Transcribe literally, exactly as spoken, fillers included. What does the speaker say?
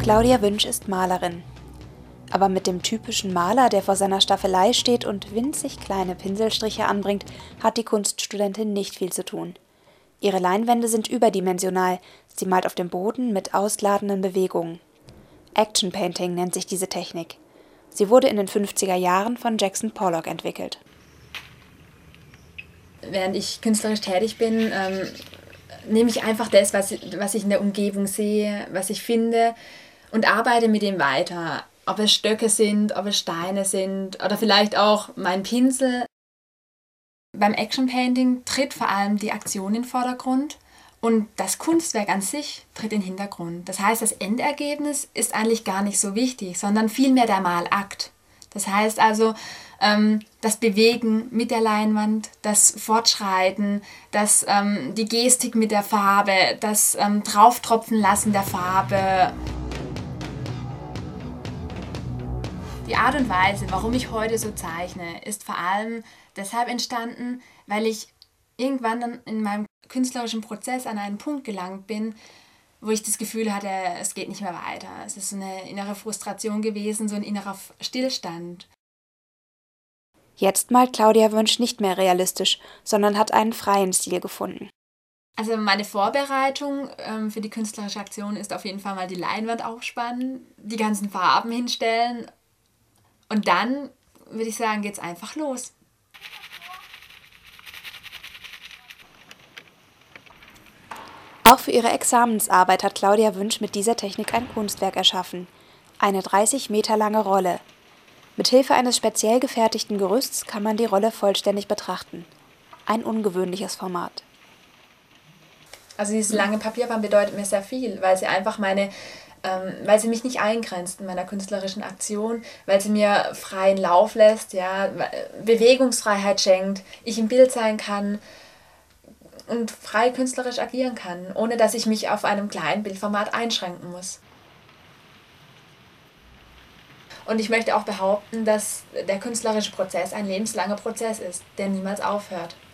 Claudia Wünsch ist Malerin. Aber mit dem typischen Maler, der vor seiner Staffelei steht und winzig kleine Pinselstriche anbringt, hat die Kunststudentin nicht viel zu tun. Ihre Leinwände sind überdimensional, sie malt auf dem Boden mit ausladenden Bewegungen. Action Painting nennt sich diese Technik. Sie wurde in den fünfziger Jahren von Jackson Pollock entwickelt. Während ich künstlerisch tätig bin, ähm, nehme ich einfach das, was, was ich in der Umgebung sehe, was ich finde und arbeite mit dem weiter. Ob es Stöcke sind, ob es Steine sind oder vielleicht auch mein Pinsel. Beim Action Painting tritt vor allem die Aktion in den Vordergrund und das Kunstwerk an sich tritt in den Hintergrund. Das heißt, das Endergebnis ist eigentlich gar nicht so wichtig, sondern vielmehr der Malakt. Das heißt also, ähm, das Bewegen mit der Leinwand, das Fortschreiten, das, ähm, die Gestik mit der Farbe, das ähm, Drauftropfen lassen der Farbe. Die Art und Weise, warum ich heute so zeichne, ist vor allem deshalb entstanden, weil ich irgendwann dann in meinem künstlerischen Prozess an einen Punkt gelangt bin, wo ich das Gefühl hatte, es geht nicht mehr weiter. Es ist so eine innere Frustration gewesen, so ein innerer Stillstand. Jetzt malt Claudia Wünsch nicht mehr realistisch, sondern hat einen freien Stil gefunden. Also meine Vorbereitung ähm, für die künstlerische Aktion ist auf jeden Fall mal die Leinwand aufspannen, die ganzen Farben hinstellen und dann, würde ich sagen, geht's einfach los. Auch für ihre Examensarbeit hat Claudia Wünsch mit dieser Technik ein Kunstwerk erschaffen. Eine dreißig Meter lange Rolle. Mithilfe eines speziell gefertigten Gerüsts kann man die Rolle vollständig betrachten. Ein ungewöhnliches Format. Also dieses lange Papierband bedeutet mir sehr viel, weil sie einfach meine, ähm, weil sie mich nicht eingrenzt in meiner künstlerischen Aktion, weil sie mir freien Lauf lässt, ja, Bewegungsfreiheit schenkt, ich im Bild sein kann und frei künstlerisch agieren kann, ohne dass ich mich auf einem kleinen Bildformat einschränken muss. Und ich möchte auch behaupten, dass der künstlerische Prozess ein lebenslanger Prozess ist, der niemals aufhört.